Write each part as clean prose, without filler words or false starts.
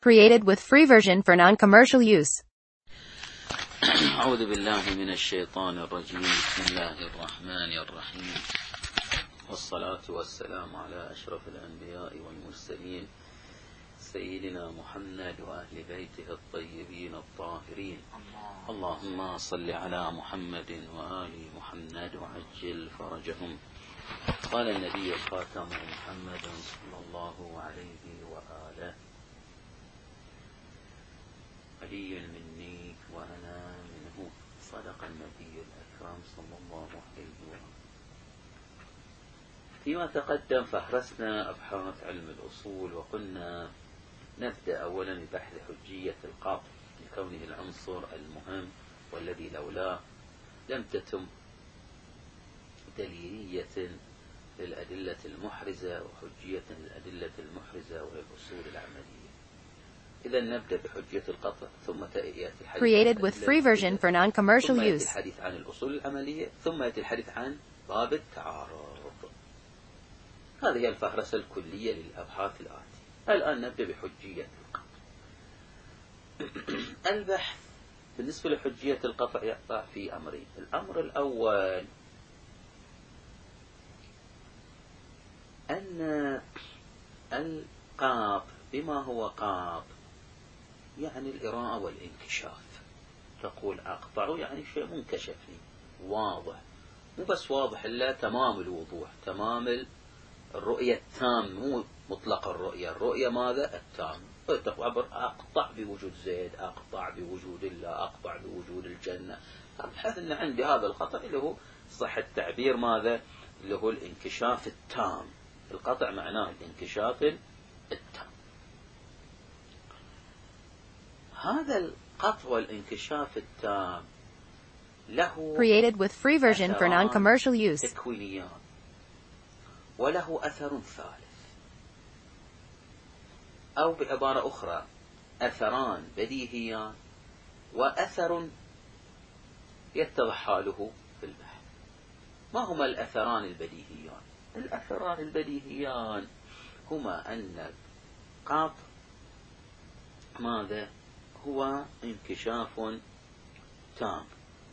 Created with free version for non-commercial use. أعوذ بالله من الشيطان الرجيم. بسم الله الرحمن الرحيم، والصلاة والسلام على أشرف الأنبياء والمرسلين سيدنا محمد وأهل بيته الطيبين الطاهرين. اللهم صل على محمد وآل محمد وعجل فرجهم. قال النبي خاتم محمد صلى الله عليه وآله: علي مني وأنا منه. صدق النبي الأكرم صلى الله عليه وآله. فيما تقدم فهرسنا أبحاث علم الأصول، وقلنا نبدأ أولا ببحث حجية القطع لكونه العنصر المهم والذي لولاه لم تتم دليلية للأدلة المحرزة وحجية للأدلة المحرزة وللأصول العملية. إذا نبدأ بحجية القطع، ثم يأتي الحديث Created with free version for non-commercial ثم يأتي use. الحديث عن الأصول العملية، ثم يأتي الحديث عن باب التعارض. هذه هي الفهرسة الكلية للأبحاث الآتية. الآن نبدأ بحجية القطع. البحث بالنسبة لحجية القطع يقطع في أمرين. الأمر الأول أن القاطع بما هو قاطع يعني الإراءة والانكشاف. تقول أقطع يعني شيء منكشف لي واضح، مو بس واضح إلا تمام الوضوح، تمام الرؤية التام، مو مطلق الرؤية ماذا؟ التام. تعبر أقطع بوجود زيد، أقطع بوجود الله، أقطع بوجود الجنة. أبحث أن عندي هذا القطع اللي هو صح التعبير ماذا؟ اللي هو الانكشاف التام. القطع معناه الانكشاف التام. هذا القطع والانكشاف التام له Created with free version for non-commercial use. تكوينيان، وله أثر ثالث، أو بعبارة أخرى أثران بديهيان وأثر يتضح حاله في البحث. ما هما الأثران البديهيان؟ الأثران البديهيان هما أن القطع ماذا؟ هو انكشاف تام،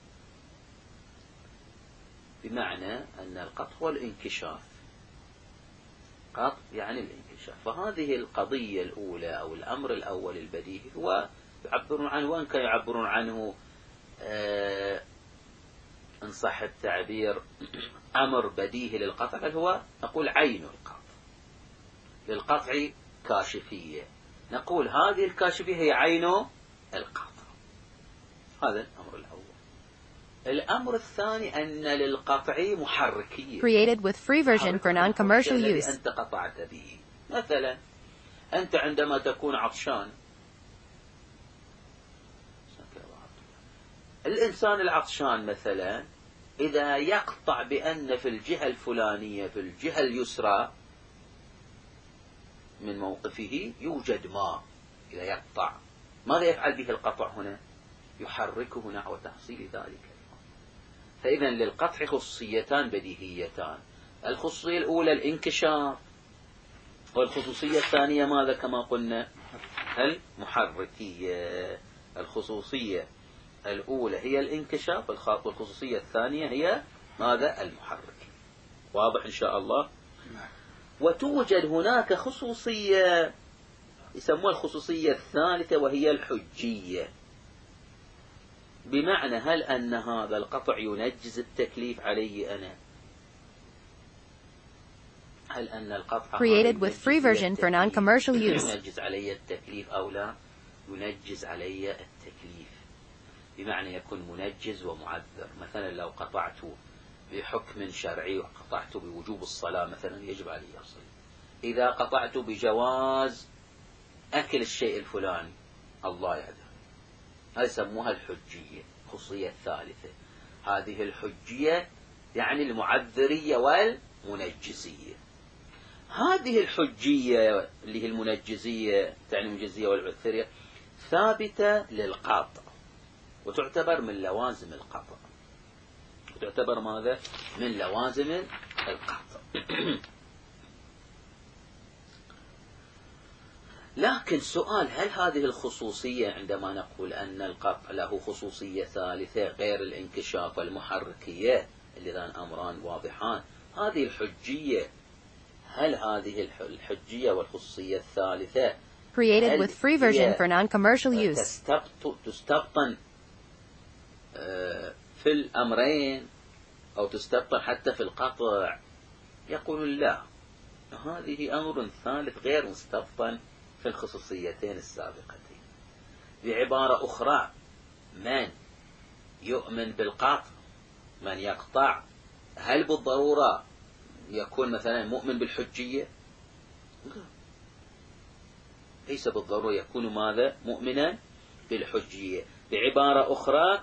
بمعنى أن القطع هو الانكشاف. قطع يعني الانكشاف. فهذه القضية الأولى أو الأمر الأول البديهي هو يعبرون عنه، وإن كان يعبرون عنه إن صح التعبير أمر بديهي للقطع، بل هو نقول عين القطع. للقطع كاشفية، نقول هذه الكاشفية هي عين القطع. هذا الأمر الأول. الأمر الثاني أن للقطع محركية. Created with free version for non-commercial use. أنت قطعت به. مثلا أنت عندما تكون عطشان، الإنسان العطشان مثلا إذا يقطع بأن في الجهة الفلانية في الجهة اليسرى من موقفه يوجد ماء، إذا يقطع ماذا يفعل به القطع هنا؟ يحركه نحو تحصيل ذلك. فإذا للقطع خصوصيتان بديهيتان. الخصوصية الأولى الانكشاف، والخصوصية الثانية ماذا كما قلنا؟ المحركية. الخصوصية الأولى هي الانكشاف، والخصوصية الثانية هي ماذا؟ المحركية. واضح إن شاء الله؟ وتوجد هناك خصوصية يسموها الخصوصية الثالثة، وهي الحجية. بمعنى هل أن هذا القطع ينجز التكليف علي أنا؟ هل أن القطع Created with free version for non-commercial use. ينجز علي التكليف أو لا؟ ينجز علي التكليف، بمعنى يكون منجز ومعذر. مثلا لو قطعت بحكم شرعي وقطعت بوجوب الصلاة مثلا يجب علي أصلي. إذا قطعت بجواز أكل الشيء الفلاني الله يعذر. هذه يسموها الحجية، الخصوصية الثالثة. هذه الحجية يعني المعذرية والمنجزية. هذه الحجية اللي هي المنجزية تعني المنجزية والعذرية ثابتة للقطع، وتعتبر من لوازم القطع. وتعتبر ماذا؟ من لوازم القطع. لكن سؤال، هل هذه الخصوصية عندما نقول أن القطع له خصوصية ثالثة غير الانكشاف والمحركية اللذان أمران واضحان، هذه الحجية، هل هذه الحجية والخصوصية الثالثة Created with free version for non-commercial use. تستبطن في الأمرين أو تستبطن حتى في القطع؟ يقول لا، هذه أمر ثالث غير مستبطن في الخصوصيتين السابقتين. بعبارة أخرى، من يؤمن بالقطع، من يقطع، هل بالضرورة يكون مثلا مؤمن بالحجية؟ ليس بالضرورة يكون ماذا؟ مؤمنا بالحجية. بعبارة أخرى،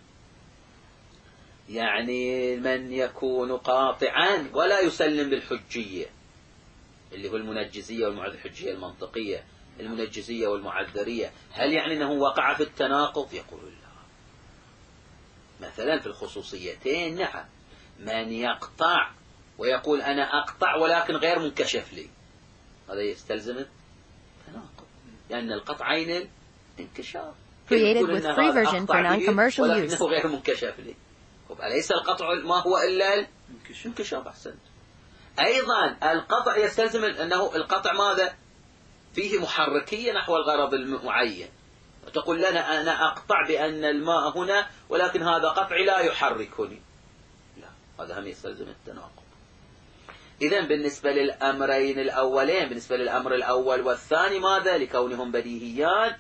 يعني من يكون قاطعا ولا يسلم بالحجية، اللي هو المنجزية والمعذرية، الحجية المنطقية، المنجزية والمعذرية، هل يعني أنه وقع في التناقض؟ يقول لا. مثلا في الخصوصيتين نعم، من يقطع ويقول أنا أقطع ولكن غير منكشف لي، هذا يستلزم التناقض، لأن القطع عين الانكشاف. Created with free version for non-commercial use. ولكنه غير منكشف لي، أليس القطع ما هو إلا الانكشاف؟ أحسنت. أيضا القطع يستلزم أنه القطع ماذا؟ فيه محركية نحو الغرض المعين، تقول لنا أنا أقطع بأن الماء هنا ولكن هذا قطعي لا يحركني، لا، هذا هم يستلزم التناقض. إذن بالنسبة للأمرين الأولين، بالنسبة للأمر الأول والثاني ماذا؟ لكونهم بديهيان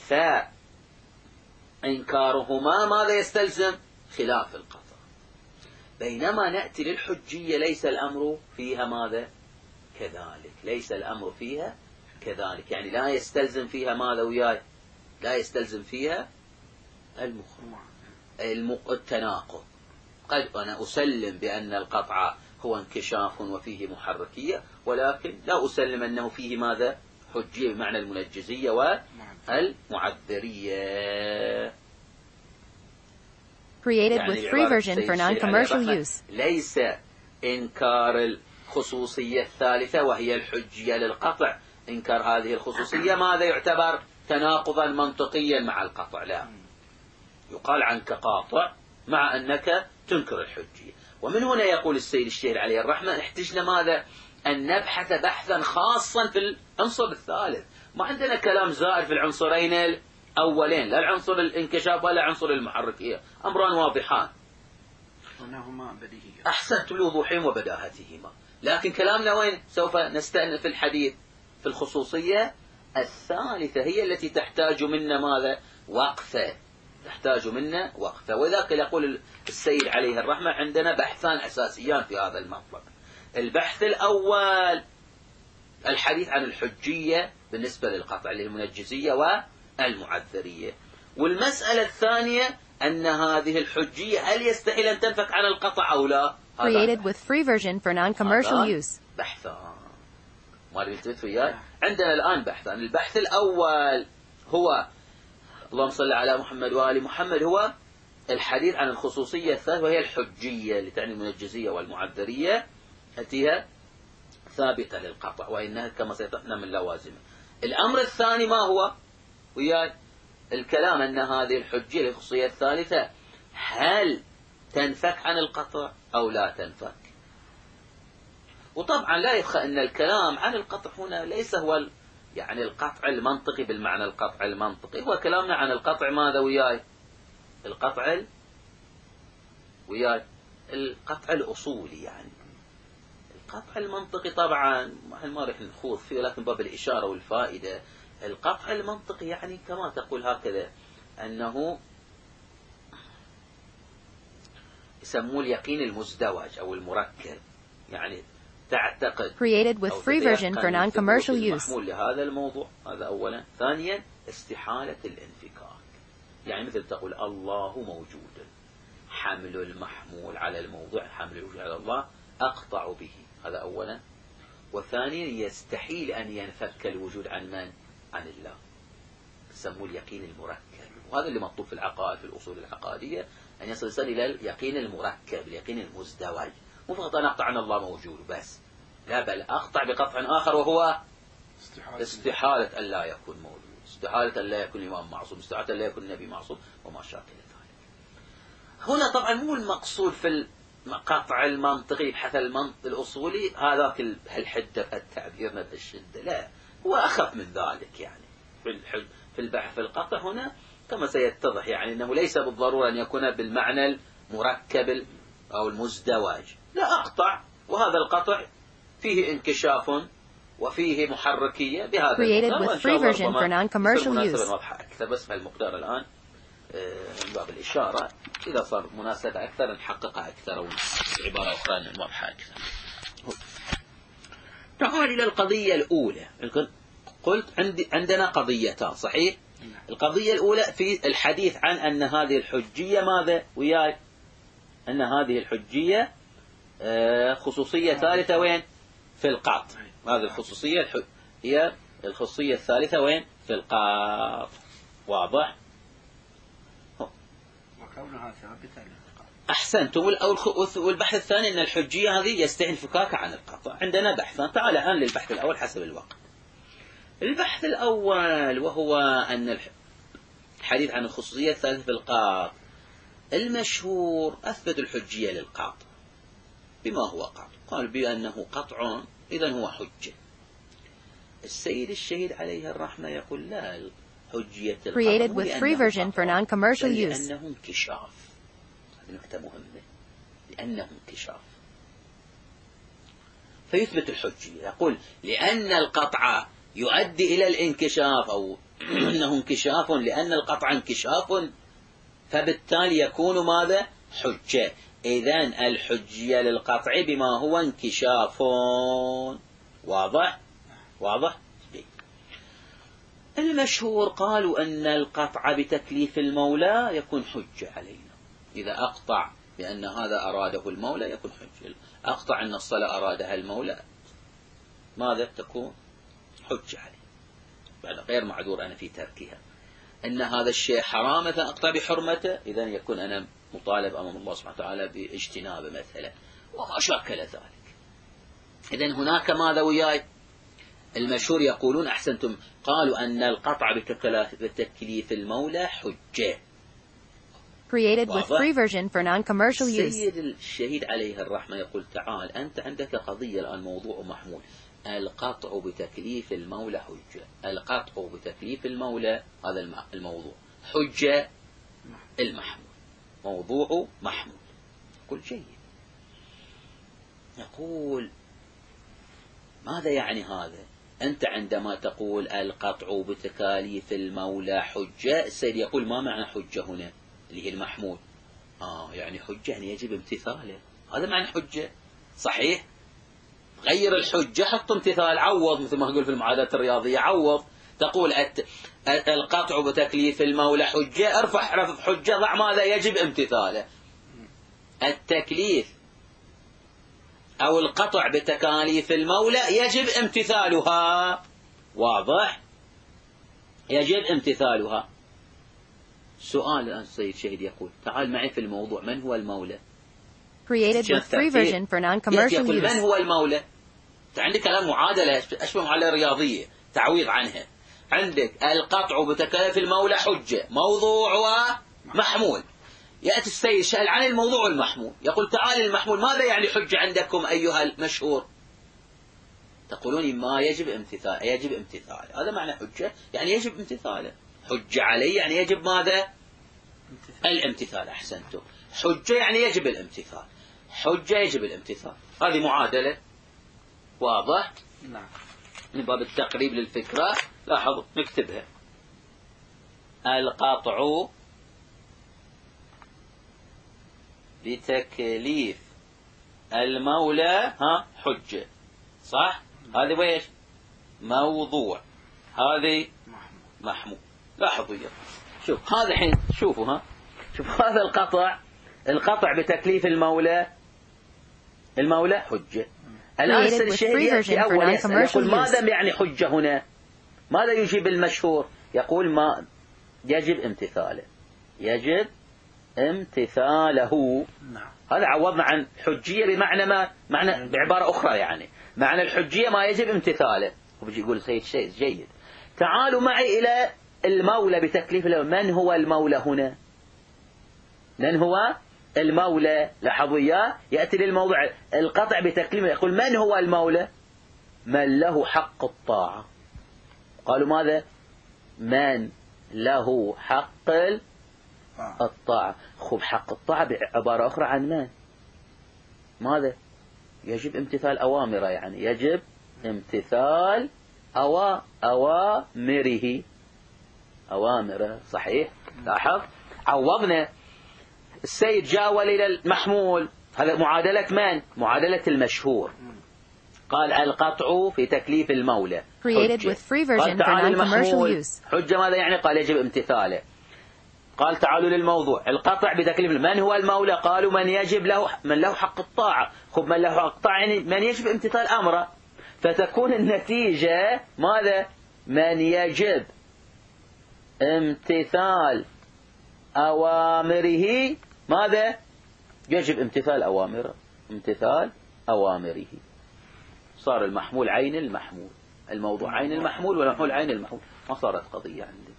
فإنكارهما ماذا يستلزم؟ خلاف القطع. بينما نأتي للحجية ليس الأمر فيها ماذا؟ كذلك، ليس الأمر فيها كذلك، يعني لا يستلزم فيها ماذا وياي؟ لا يستلزم فيها التناقض. قد أنا أسلم بأن القطع هو انكشاف وفيه محركية، ولكن لا أسلم أنه فيه ماذا؟ حجية بمعنى المنجزية والمعذرية. Created يعني with free version for non-commercial use. ليس إنكار الخصوصية الثالثة وهي الحجية للقطع، إنكار هذه الخصوصية ماذا يعتبر؟ تناقضا منطقيا مع القطع، لا، يقال عنك قاطع مع أنك تنكر الحجية. ومن هنا يقول السيد الشيخ عليه الرحمة احتجنا ماذا؟ أن نبحث بحثا خاصا في العنصر الثالث، ما عندنا كلام زائد في العنصرين الأولين، لا العنصر الانكشاف ولا عنصر المحركية، أمران واضحان أحسنت لوضوحهم وبداهتهما. لكن كلامنا وين؟ سوف نستأنف الحديث في الخصوصية الثالثة، هي التي تحتاج منا ماذا؟ وقفة، تحتاج منا وقفة. وذاك يقول السيد عليه الرحمة عندنا بحثان أساسيان في هذا المطلب. البحث الأول الحديث عن الحجية بالنسبة للقطع للمنجزية والمعذرية، والمسألة الثانية أن هذه الحجية هل يستحيل أن تنفك عن القطع أو لا؟ Created with free version for non-commercial use. بحثان ما التفت وياي. عندنا الآن بحثان. البحث الأول هو اللهم صل على محمد وآل محمد، هو الحديث عن الخصوصية الثالثة وهي الحجية اللي تعني المنجزية والمعذرية التي هي ثابتة للقطع وإنها كما سيتقنا من لوازمه. الأمر الثاني ما هو؟ وياي الكلام أن هذه الحجية الخصوصية الثالثة هل تنفك عن القطع أو لا تنفك؟ وطبعا لا يخفى أن الكلام عن القطع هنا ليس هو يعني القطع المنطقي بالمعنى القطع المنطقي، هو كلامنا عن القطع ماذا وياي؟ القطع وياي القطع الأصولي، يعني القطع المنطقي طبعا ما رح نخوض فيه، لكن باب الإشارة والفائدة. القطع المنطقي يعني كما تقول هكذا أنه يسموه اليقين المزدوج أو المركب، يعني تعتقد Created with free version for non-commercial use. محمول لهذا الموضوع، هذا أولا. ثانيا استحالة الانفكاك، يعني مثل تقول الله موجود، حمل المحمول على الموضوع، حمل الوجود على الله أقطع به، هذا أولا. وثانيا يستحيل أن ينفك الوجود عن من؟ عن الله، يسموه اليقين المركب. وهذا اللي مطلوب في العقائد، في الأصول العقائدية، أن يصل الإنسان إلى اليقين المركب، اليقين المزدوج، مو فقط أن أقطع عن الله موجود بس، لا، بل أقطع بقطع آخر وهو استحالة أن لا يكون موجود، استحالة أن لا يكون إمام معصوم، استحالة أن لا يكون نبي معصوم، وما شاكل ذلك. هنا طبعا مو المقصود في القطع المنطقي بحث المنطق الأصولي هذاك الحدة التعبير بالشدة، لا، هو أخف من ذلك يعني في البحث في القطع هنا كما سيتضح، يعني أنه ليس بالضرورة أن يكون بالمعنى المركب أو المزدوج، لا، أقطع وهذا القطع فيه انكشاف وفيه محركية بهذا Created with free version for non-commercial use. واضحة أكثر، بس في المقدار الآن من باب الإشارة، إذا صار مناسبة أكثر نحققها أكثر، أو عبارة أخرى واضحة أكثر. تعال إلى القضية الأولى. قلت عندنا قضيتان، صحيح؟ القضية الأولى في الحديث عن أن هذه الحجية ماذا وياي؟ أن هذه الحجية خصوصية ثالثة وين؟ في القطع. هذه الخصوصية هي الخصوصية الثالثة وين؟ في القطع. واضح؟ وكونها ثابتة للقطع. أحسنتم. والبحث الثاني أن الحجية هذه يستحيل فكاك عن القطع. عندنا بحثان، تعال الآن للبحث الأول حسب الوقت. البحث الأول وهو أن الحديث عن الخصوصية الثالثة في القطع، المشهور أثبت الحجية للقطع. بما هو قطع؟ قال بأنه قطع إذن هو حجة. السيد الشهيد عليه الرحمة يقول لا، الحجية Created with free version for non-commercial use. لأنه انكشاف. هذه نقطة مهمة، لأنه انكشاف فيثبت الحجية. يقول لأن القطع يؤدي إلى الانكشاف، أو أنه انكشاف، لأن القطع انكشاف فبالتالي يكون ماذا؟ حجة. إذن الحجية للقطع بما هو انكشاف. واضح؟ واضح؟ المشهور قالوا أن القطع بتكليف المولى يكون حجة علينا. إذا أقطع بأن هذا أراده المولى يكون حجة، أقطع أن الصلاة أرادها المولى ماذا تكون؟ حجة عليه، بعد غير معذور أنا في تركها. أن هذا الشيء حرام مثلا أقطع بحرمته، إذن يكون أنا مطالب أمام الله سبحانه وتعالى باجتنابه مثلا، وما شاكل ذلك. إذن هناك ماذا وياي؟ المشهور يقولون أحسنتم، قالوا أن القطع بتكليف المولى حجة. Created with free version for non-commercial use. السيد الشهيد عليه الرحمة يقول تعال أنت عندك قضية الآن، موضوع محمول، القطع بتكليف المولى حجة. القطع بتكليف المولى هذا الموضوع، حجة المحمول، موضوع محمول. يقول جيد. يقول ماذا يعني هذا؟ أنت عندما تقول القطع بتكاليف المولى حجة، السيد يقول ما معنى حجة هنا اللي هي المحمول؟ يعني حجة يعني يجب امتثاله، هذا معنى حجة. صحيح؟ غير الحجة حط امتثال، عوض، مثل ما أقول في المعادلات الرياضية، عوض. تقول القطع بتكليف المولى حجة، ارفع رفض حجة، ضع ماذا يجب امتثاله. التكليف أو القطع بتكاليف المولى يجب امتثالها. واضح؟ يجب امتثالها. سؤال الآن السيد شهيد يقول تعال معي في الموضوع، من هو المولى؟ Created with free version for non-commercial يقول من use. هو المولى؟ عندك كلام معادلة أشبه معادلة رياضية، تعويض عنها. عندك القطع بتكاليف المولى حجة، موضوع ومحمول. يأتي السيد سأل عن الموضوع المحمول، يقول تعال المحمول، ماذا يعني حجة عندكم أيها المشهور؟ تقولون ما يجب امتثال، يجب امتثال، هذا معنى حجة يعني يجب امتثاله. حجة علي يعني يجب ماذا؟ الامتثال. أحسنتم. حجة يعني يجب الامتثال، حجة يجب الامتثال، هذه معادلة. واضح؟ نعم. من باب التقريب للفكرة لاحظوا نكتبها. القطع بتكليف المولى حجة، صح؟ هذه ويش؟ موضوع، هذه محمول. لاحظوا شوف هذا الحين، شوفوا شوف هذا القطع بتكليف المولى حجة. الآن الشيء يأتي أول يقول ماذا يعني حجة هنا؟ ماذا يجيب المشهور؟ يقول ما يجب امتثاله، يجب امتثاله. هذا عوضنا عن حجية بمعنى ما، معنى بعبارة أخرى يعني معنى الحجية ما يجب امتثاله. وبيجي يقول السيد شيء جيد. تعالوا معي إلى المولى بتكليف من هو المولى هنا؟ من هو المولى؟ لاحظوا إياه، يأتي للموضوع القطع بتكليف، يقول من هو المولى؟ من له حق الطاعة. قالوا ماذا؟ من له حق الطاعة. خب حق الطاعة بعبارة أخرى عن من؟ ماذا؟ يجب امتثال أوامره، يعني يجب امتثال أوامره. أوامره صحيح. لاحظ عوضنا السيد جاول إلى المحمول، هذا معادلة من؟ معادلة المشهور. قال القطع في تكليف المولى حجة. قال تعالوا المحمول حجة ماذا يعني؟ قال يجب امتثاله. قال تعالوا للموضوع القطع بتكليف من هو المولى؟ قالوا من له حق الطاعة. خب من له حق الطاعة يعني من يجب امتثال أمره، فتكون النتيجة ماذا؟ من يجب امتثال أوامره. ماذا؟ يجب امتثال أوامره، امتثال أوامره. صار المحمول عين المحمول، الموضوع عين المحمول والمحمول عين المحمول، ما صارت قضية عندك.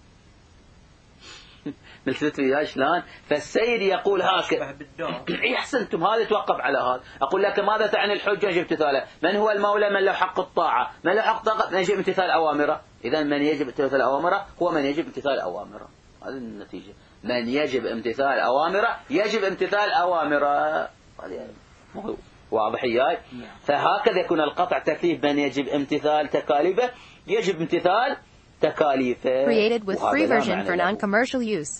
ملتفت وياي شلون؟ فالسيد يقول هكذا. احسنتم، هذا توقف على هذا. اقول لك ماذا تعني الحجه؟ يجب امتثاله. من هو المولى؟ من له حق الطاعه. من له حق الطاعه من يجب امتثال اوامره. اذا من يجب امتثال اوامره هو من يجب امتثال اوامره. هذه النتيجه. من يجب امتثال اوامره يجب امتثال اوامره. هذه واضح وياي؟ فهكذا يكون القطع تكليف من يجب امتثال تكاليفه، يجب امتثال تكاليفه. Created with free version for non-commercial use.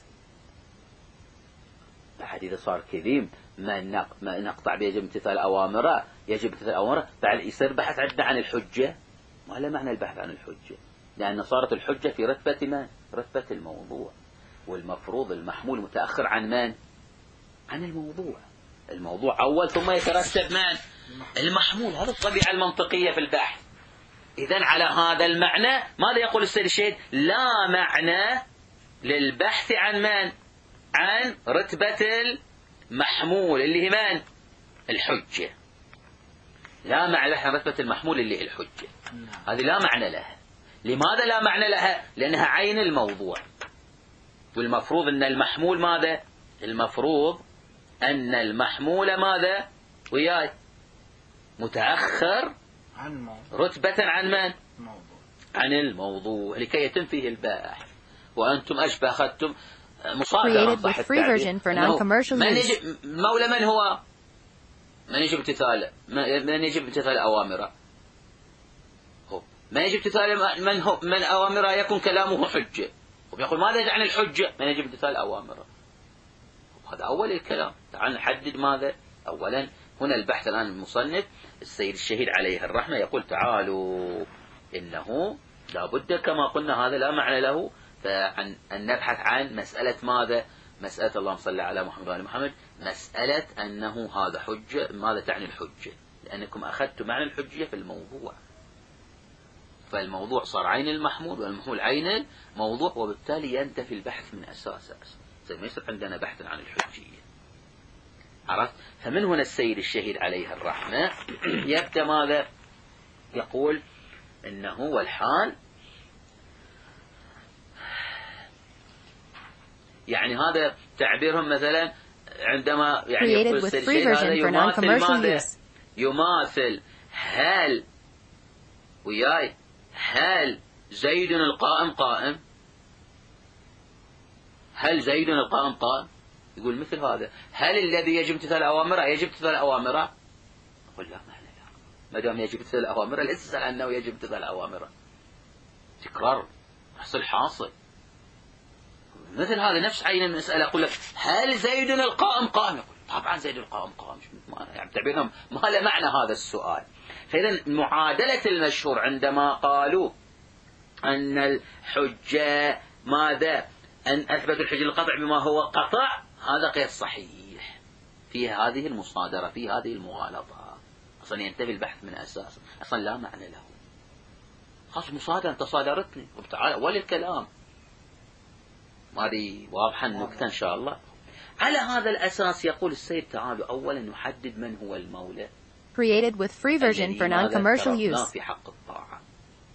بعد إذا صار كذي ما نقطع بيجب امتثال أوامره، يجب امتثال أوامره، بعد يصير بحث عندنا عن الحجة. ما له معنى البحث عن الحجة، لأن صارت الحجة في رتبة من؟ رتبة الموضوع، والمفروض المحمول متأخر عن من؟ عن الموضوع. الموضوع أول ثم يترتب من؟ المحمول. هذا الطبيعة المنطقية في البحث. إذن على هذا المعنى ماذا يقول السيد الشهيد؟ لا معنى للبحث عن من؟ عن رتبة المحمول اللي هي من؟ الحجة. لا معنى لها رتبة المحمول اللي هي الحجة. هذه لا معنى لها. لماذا لا معنى لها؟ لأنها عين الموضوع، والمفروض أن المحمول ماذا؟ المفروض أن المحمول ماذا؟ وياي متأخر رتبة عن من؟ عن الموضوع، لكي يتم فيه البحث. وأنتم أشبه أخذتم مصادرة صح التعبير. من يجب المولى من هو؟ من يجب امتثاله؟ من يجب امتثال أوامره؟ من يجب امتثال من أوامره يكون كلامه حجة. ويقول ماذا يعني الحجة؟ من يجب امتثال أوامره. هذا أول الكلام. تعال نحدد ماذا. أولا هنا البحث الآن المصنف السيد الشهيد عليه الرحمة يقول تعالوا إنه لابد كما قلنا هذا لا معنى له، فأن نبحث عن مسألة ماذا؟ مسألة اللهم صل على محمد وعلى محمد، مسألة أنه هذا حجة. ماذا تعني الحجة؟ لأنكم أخذتم معنى الحجية في الموضوع، فالموضوع صار عين المحمول والمحمول عين الموضوع، وبالتالي ينتفي البحث من أساسه. زي ما يصير عندنا بحث عن الحجية. عرفت؟ فمن هنا السيد الشهيد عليه الرحمة يبدأ ماذا؟ يقول إنه والحال، يعني هذا تعبيرهم مثلا عندما يعني يقول السيد الشهيد هذا يماثل ماذا؟ يماثل هل وياي هل زيد القائم قائم؟ هل زيد القائم قائم؟ يقول مثل هذا. هل الذي يجب امتثال أوامره يجب امتثال أوامره؟ أقول لا معنى لا، ما دام يجب امتثال أوامره ليس أنه يجب امتثال أوامره. تكرار حصل حاصل. مثل هذا نفس عين المسألة. أقول لك هل زيد القائم قائم؟ يقول طبعا زيد القائم قائم. يعني تعبيرهم ما له معنى هذا السؤال. فإذا معادلة المشهور عندما قالوا أن الحجة ماذا؟ أن أثبت الحجة القطع بما هو قطع، هذا غير صحيح. في هذه المصادرة، في هذه المغالطة، أصلا ينتفي البحث من أساس، أصلا لا معنى له. خاص مصادرة تصادرتني وتعالى أول الكلام. هذه واضحة النكتة إن شاء الله. على هذا الأساس يقول السيد تعالى أولا نحدد من هو المولى. Created with free version for non-commercial use. في حق الطاعة.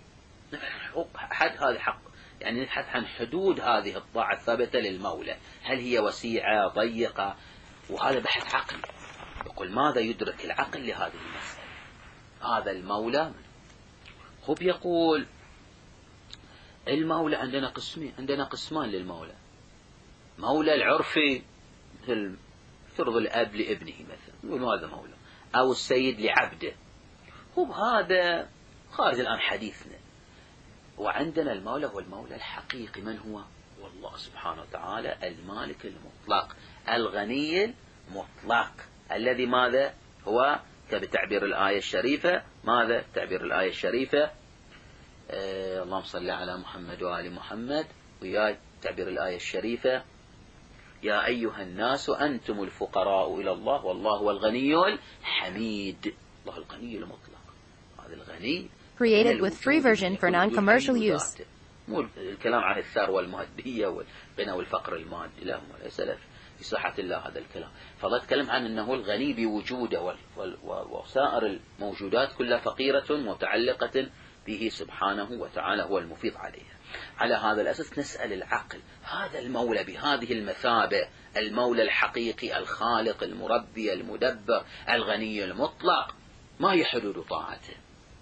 حد هذا حق، يعني نبحث عن حدود هذه الطاعة الثابتة للمولى، هل هي وسيعة ضيقة؟ وهذا بحث عقلي. يقول ماذا يدرك العقل لهذه المسألة؟ هذا المولى هو بيقول المولى عندنا قسمين، عندنا قسمان للمولى. مولى العرفي مثل فرض الأب لابنه مثلا، يقول هذا مولى، أو السيد لعبده، هو هذا خارج الآن حديثنا. وعندنا المولى هو المولى الحقيقي، من هو؟ والله سبحانه وتعالى المالك المطلق الغني المطلق، الذي ماذا هو كبتعبير الآية الشريفة، ماذا تعبير الآية الشريفة؟ اللهم صل على محمد وآل محمد، ويا تعبير الآية الشريفة يا أيها الناس أنتم الفقراء إلى الله والله هو الغني الحميد. الله الغني المطلق، هذا الغني Created with free version for non-commercial use. مو الكلام عن الثروة المادية والغنى والفقر المادي، لا ليس في صحة الله هذا الكلام. فالله يتكلم عن أنه الغني بوجوده، وسائر الموجودات كلها فقيرة متعلقة به سبحانه وتعالى، هو المفيض عليها. على هذا الأساس نسأل العقل، هذا المولى بهذه المثابة، المولى الحقيقي الخالق المربي المدبر الغني المطلق، ما هي حدود طاعته؟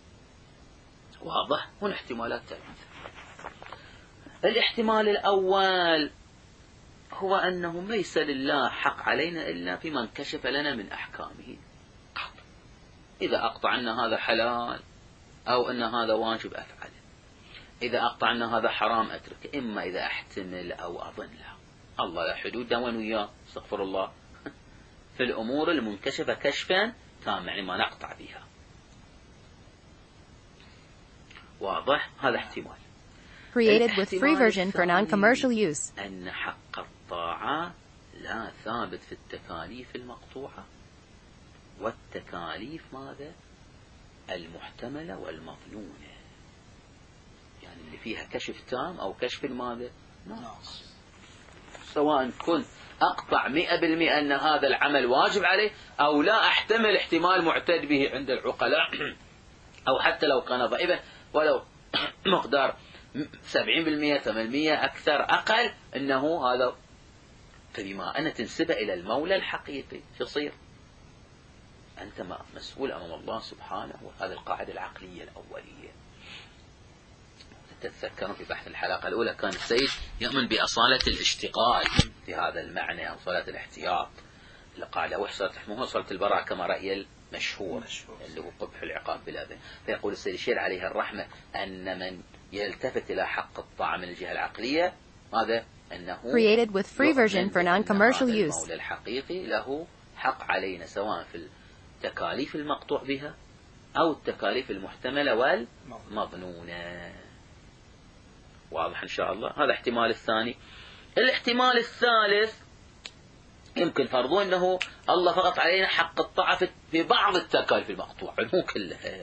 واضح؟ هنا احتمالات ثلاثة. الاحتمال الأول هو أنه ليس لله حق علينا إلا فيما انكشف لنا من أحكامه. إذا أقطع أن هذا حلال أو أن هذا واجب أفعله، إذا أقطع أن هذا حرام أترك، إما إذا أحتمل أو أظن لا. الله لا حدود دون وياه، استغفر الله، في الأمور المنكشفة كشفا تام، يعني ما نقطع بها. واضح؟ هذا احتمال. Created with free version for non-commercial use. أن حق الطاعة لا ثابت في التكاليف المقطوعة والتكاليف ماذا؟ المحتملة والمظنونة، يعني اللي فيها كشف تام أو كشف ماذا؟ ناقص. سواء كنت أقطع 100% أن هذا العمل واجب عليه، أو لا أحتمل احتمال معتد به عند العقلاء، أو حتى لو كان ضعيفا ولو مقدار 70% 80% أكثر أقل، إنه هذا. فبما أن تنسبه إلى المولى الحقيقي شو يصير؟ أنت مسؤول أمام الله سبحانه. وهذه القاعدة العقلية الأولية. تتذكرون في بحث الحلقة الأولى كان السيد يؤمن بأصالة الاشتغال في هذا المعنى، أصالة الاحتياط. القاعدة وحصلت مو صلة البراءة كما رأي المشهور اللي هو قبح العقاب بالأذى. فيقول السيد الشير عليه الرحمة أن من يلتفت إلى حق الطاعة من الجهة العقلية ماذا؟ أنه Created with free version for non-commercial use. المولى الحقيقي له حق علينا، سواء في التكاليف المقطوع بها أو التكاليف المحتملة والمظنونة. واضح إن شاء الله؟ هذا احتمال الثاني. الاحتمال الثالث يمكن فرضون أنه الله فقط علينا حق الطاعة في بعض التكاليف المقطوعة، مو كلها.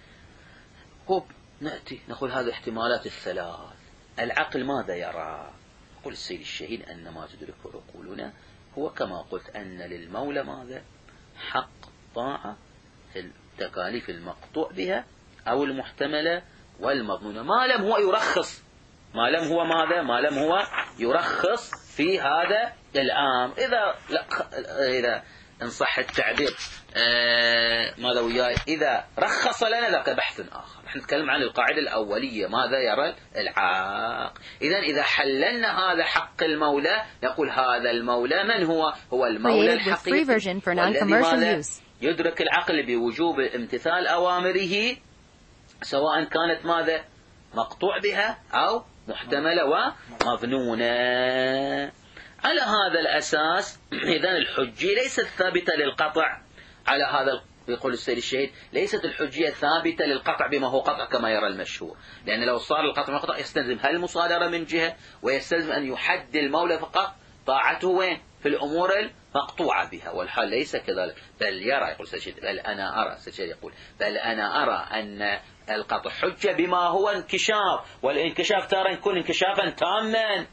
نأتي نقول هذه احتمالات الثلاث. العقل ماذا يرى؟ يقول السيد الشهيد أن ما تدركه عقولنا هو كما قلت أن للمولى ماذا؟ حق طاعة في التكاليف المقطوع بها أو المحتملة والمضمونة، ما لم هو يرخص، ما لم هو ماذا؟ ما لم هو يرخص في هذا الأمر. إذا إن صح التعبير ماذا وياي؟ إذا رخص لنا ذاك بحث آخر. نحن نتكلم عن القاعدة الأولية، ماذا يرى العاقل. إذا حللنا هذا حق المولى، نقول هذا المولى من هو؟ هو المولى الحقيقي الذي يدرك العقل بوجوب امتثال أوامره، سواء كانت ماذا؟ مقطوع بها أو محتملة ومظنونة. على هذا الأساس إذن الحجية ليست ثابتة للقطع. على هذا يقول السيد الشهيد ليست الحجية ثابتة للقطع بما هو قطع كما يرى المشهور، لأن لو صار القطع مقطع يستلزم هل المصادرة من جهة، ويستلزم أن يحد المولى فقط طاعته وين؟ في الأمور المقطوعة بها، والحال ليس كذلك. بل يرى، يقول السيد الشهيد، بل أنا أرى، السيد الشهيد يقول بل أنا أرى أن القطع حجة بما هو انكشاف، والانكشاف ترى يكون انكشافا تاما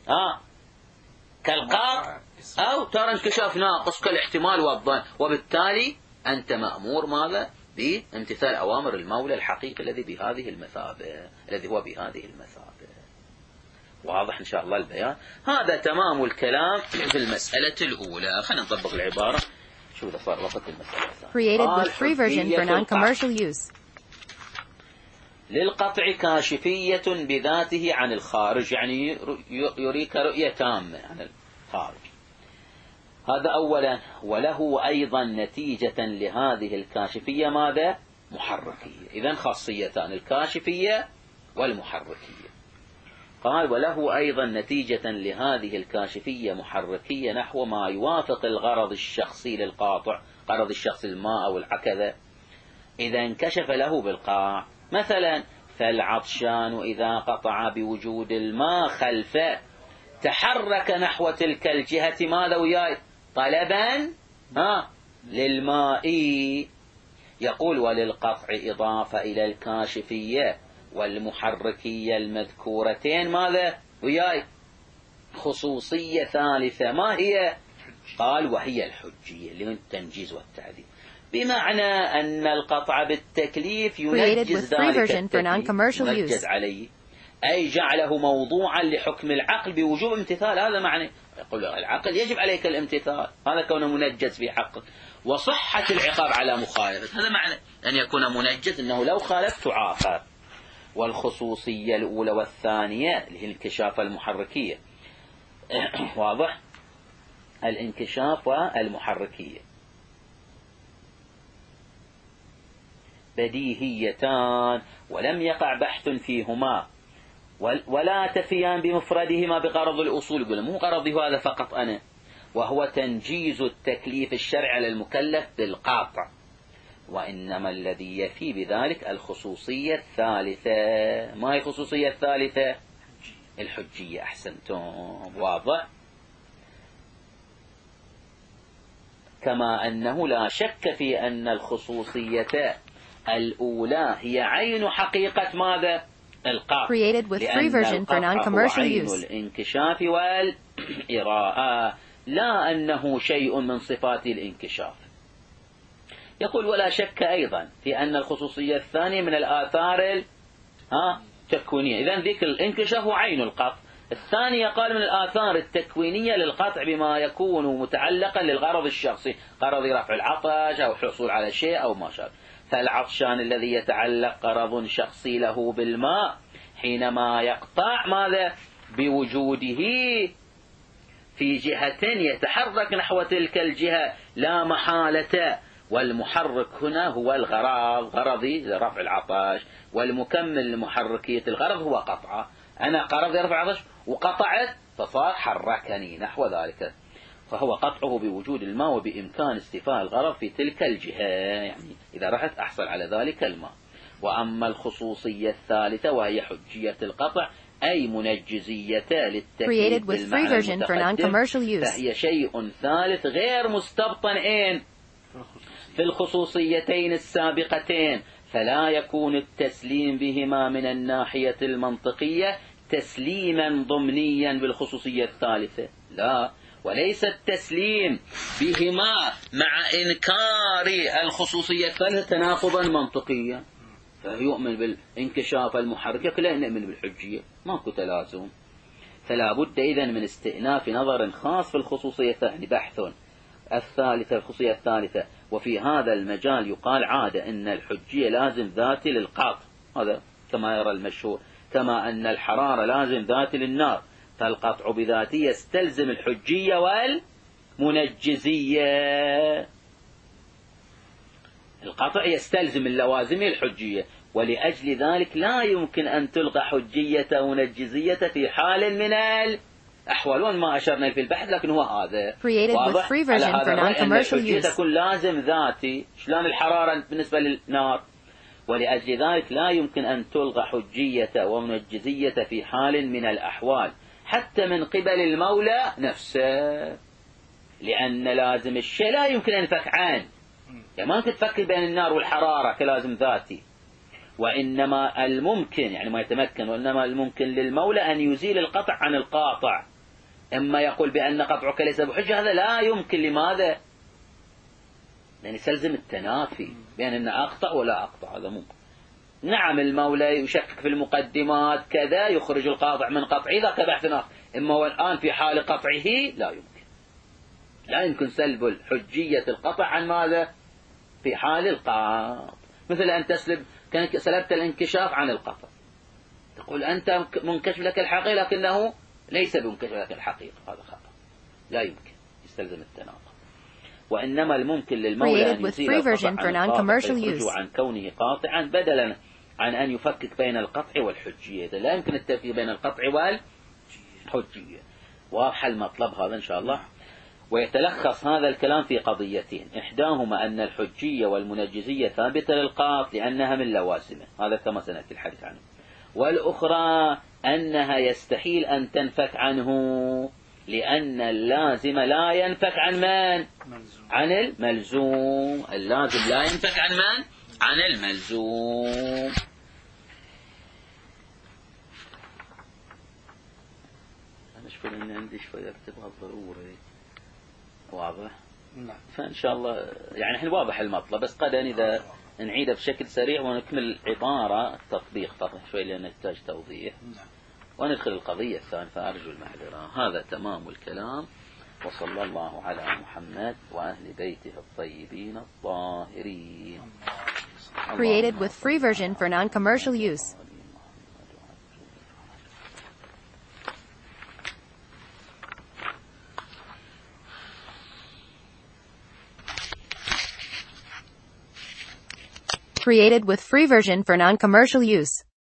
كالقاط، أو ترى انكشاف ناقص كالاحتمال والظن، وبالتالي أنت مأمور ماذا؟ بامتثال أوامر المولى الحقيقي الذي بهذه المثابة، الذي هو بهذه المثابة. واضح إن شاء الله البيان. هذا تمام الكلام في المسألة الأولى. خلينا نطبق العبارة. شو إذا صار وقت المسألة الثانية. Created with free version for non-commercial use. للقطع كاشفية بذاته عن الخارج، يعني يريك رؤية تامة عن الخارج. هذا أولا. وله أيضا نتيجة لهذه الكاشفية ماذا؟ محركية. إذن خاصيتان، الكاشفية والمحركية. قال وله أيضا نتيجة لهذه الكاشفية محركية نحو ما يوافق الغرض الشخصي للقاطع، غرض الشخص الماء أو العكذا، إذا انكشف له بالقاع. مثلا فالعطشان إذا قطع بوجود الماء خلفه تحرك نحو تلك الجهة ماذا وياي؟ طلبا للماء. يقول وللقطع إضافة إلى الكاشفية والمحركية المذكورتين ماذا وياي؟ خصوصية ثالثة. ما هي؟ قال وهي الحجية للتنجيز والتعديل، بمعنى أن القطع بالتكليف ينجز ذلك التكليف، ينجز عليه، أي جعله موضوعا لحكم العقل بوجوب امتثال. هذا معنى يقول العقل يجب عليك الامتثال، هذا كونه منجز في حقك، وصحة العقاب على مخالفة، هذا معنى أن يكون منجز، أنه لو خالف تعاقب. والخصوصية الأولى والثانية اللي هي الانكشاف والمحركية. واضح؟ الانكشاف والمحركية بديهيتان ولم يقع بحث فيهما ولا تفيان بمفردهما بغرض الأصول. يقول مو غرضي هذا فقط أنا، وهو تنجيز التكليف الشرعي على المكلف بالقاطع، وإنما الذي يفي بذلك الخصوصية الثالثة. ما هي الخصوصية الثالثة؟ الحجية. أحسنتم. واضح؟ كما أنه لا شك في أن الخصوصية الأولى هي عين حقيقة ماذا؟ القاطع، لأن القاطع هو عين الانكشاف والإراءة، لا أنه شيء من صفات الانكشاف. يقول ولا شك أيضا في أن الخصوصية الثانية من الآثار التكوينية. إذن ذيك الانكشاف هو عين القطع، الثانية قال من الآثار التكوينية للقطع بما يكون متعلقا للغرض الشخصي، غرض رفع العطش أو الحصول على شيء أو ما شابه. فالعطشان الذي يتعلق غرض شخصي له بالماء حينما يقطع ماذا؟ بوجوده في جهة يتحرك نحو تلك الجهة لا محالة، والمحرك هنا هو الغرض، غرضي رفع العطش، والمكمل لمحركية الغرض هو قطعه. أنا غرضي رفع العطش وقطعت فصار حركني نحو ذلك، فهو قطعه بوجود الماء وبإمكان استيفاء الغرض في تلك الجهة، يعني إذا رحت أحصل على ذلك الماء. وأما الخصوصية الثالثة وهي حجية القطع أي منجزية للتكليف بالمعنى المتقدم، فهي شيء ثالث غير مستبطن في الخصوصيتين السابقتين، فلا يكون التسليم بهما من الناحية المنطقية تسليما ضمنيا بالخصوصية الثالثة، لا، وليس التسليم بهما مع إنكار الخصوصية الثالثة تناقضا منطقيا. فيؤمن بالانكشاف المحرك لا نؤمن بالحجية، ماكو تلازم. فلا بد إذن من استئناف نظر خاص في الخصوصية الثانية، بحث الثالثة الخصوصية الثالثة. وفي هذا المجال يقال عادة أن الحجية لازم ذاتي للقاطع، هذا كما يرى المشهور، كما أن الحرارة لازم ذاتي للنار، فالقطع بذاته يستلزم الحجية والمنجزية. القطع يستلزم اللوازم الحجية، ولأجل ذلك لا يمكن أن تلغى حجية ومنجزية في حال من الأحوال، ما أشرنا في البحث، لكن هو هذا واضح. على هذا الرأي أن الحجية تكون لازم ذاتي، شلون الحرارة بالنسبة للنار، ولأجل ذلك لا يمكن أن تلغى حجية ومنجزية في حال من الأحوال حتى من قبل المولى نفسه، لأن لازم الشيء لا يمكن أن ينفك عنه، يعني ما يمكن تفكر بين النار والحرارة كلازم ذاتي، وإنما الممكن يعني ما يتمكن، وإنما الممكن للمولى أن يزيل القطع عن القاطع. إما يقول بأن قطعك ليس بحجة، هذا لا يمكن. لماذا؟ يعني يستلزم التنافي بين أن أقطع ولا أقطع، هذا ممكن. نعم المولى يشكك في المقدمات كذا، يخرج القاطع من قطعه، ذاك بحث آخر. إما هو الآن في حال قطعه لا يمكن سلب الحجية القطع عن ماذا؟ في حال القاطع، مثل أن سلبت الانكشاف عن القطع، تقول أنت منكشف لك الحقيقة لكنه ليس بمنكشف لك الحقيقة، هذا خطأ، لا يمكن، يستلزم التناقض. وإنما الممكن للمولى أن يزيل القطع عن القاطع فيخرجه عن كونه قاطعا، بدلا عن أن يفكك بين القطع والحجية. لا يمكن التفكيك بين القطع والحجية. واضح المطلب هذا إن شاء الله. ويتلخص هذا الكلام في قضيتين، إحداهما أن الحجية والمنجزية ثابتة للقاط لأنها من لوازمه، هذا كما سنأتي الحديث عنه. والأخرى أنها يستحيل أن تنفك عنه، لأن اللازم لا ينفك عن من؟ عن الملزوم. اللازم لا ينفك عن من؟ عن الملزوم. أنا أشوف أن عندي شوية أكتبها ضروري. واضح؟ نعم. فإن شاء الله يعني إحنا واضح المطلب، بس قد إذا نعيده بشكل سريع ونكمل العبارة التطبيق فقط شوي لأن نحتاج توضيح. نعم. وندخل القضية الثانية، فأرجو المعذرة. هذا تمام الكلام، وصلى الله على محمد وأهل بيته الطيبين الطاهرين. Created with free version for non-commercial use. Created with free version for non-commercial use.